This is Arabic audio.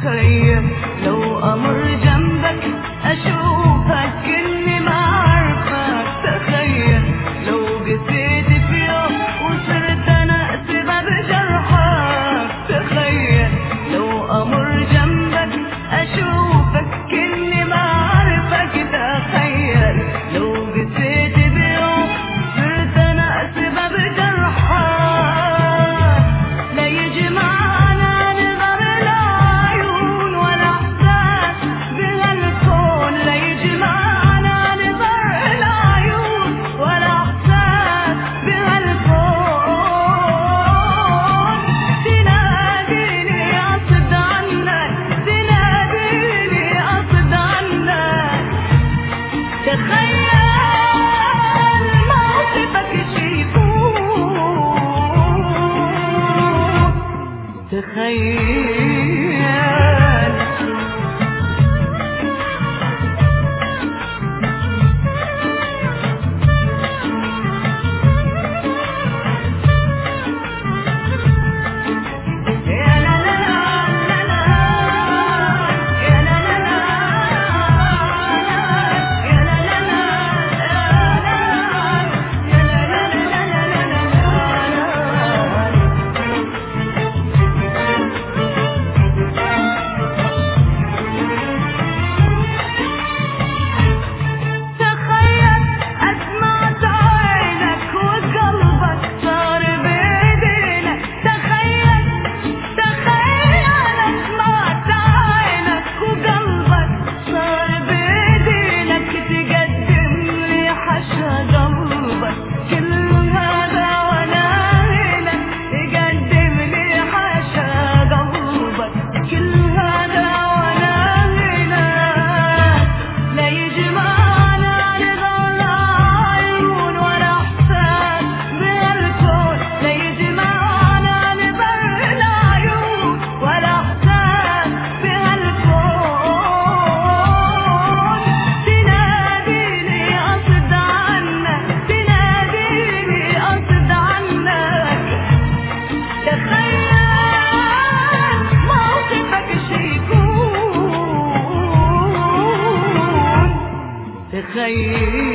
تخيل لو أمر جنبك أشوفك كأني ما عارفك. تخيل لو قسيت في يوم وصرت أنا سبب جرحك. تخيل لو أمر جنبك أشوفك كأني ما عارفك. تخيل لو قسيت بيوم صرت أنا سبب جرحك. لا يجمعنا نظر العيون ولا إحساس بهالكون. لا يجمعنا نظر العيون ولا إحساس بهالكون. تناديني أصد عنك، تناديني أصد عنك. تخيل موقفك شي يكون. تخيل تخيل